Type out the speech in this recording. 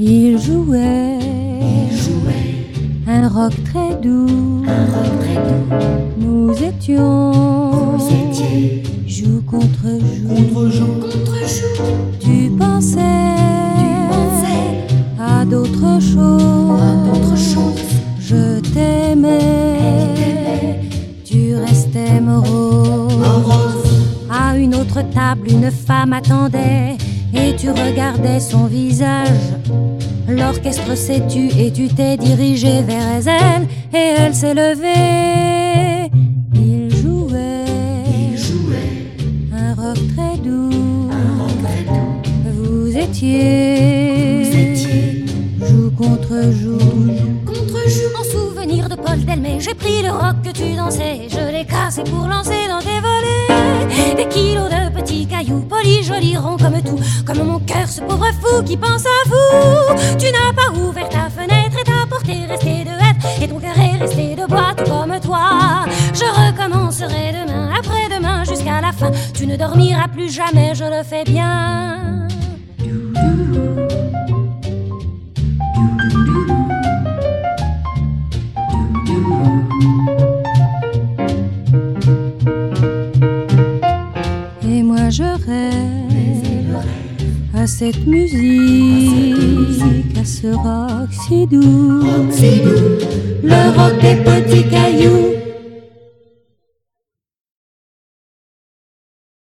Il jouait un rock très doux. Nous étions joue contre joue. Tu pensais à d'autres choses. Je t'aimais, tu restais morose. À une autre table, une femme attendait et tu regardais son visage. L'orchestre s'est tu et tu t'es dirigé vers elle et elle s'est levée. Il jouait un rock très doux. Vous étiez joue contre joue. En souvenir de Paul Delmé, j'ai pris le rock que tu dansais, je l'ai cassé pour lancer dans tes volets des kilos de petits cailloux, polis, jolis, ronds comme tout, comme mon cœur, ce pauvre fou qui pense à vous. Tu n'as pas ouvert ta fenêtre et ta porte est restée de hêtre et ton cœur est resté de bois tout comme toi. Je recommencerai demain, après-demain, jusqu'à la fin. Tu ne dormiras plus jamais, je le fais bien. Et moi je rêve à cette musique, à ce rock si doux, le rock des petits cailloux.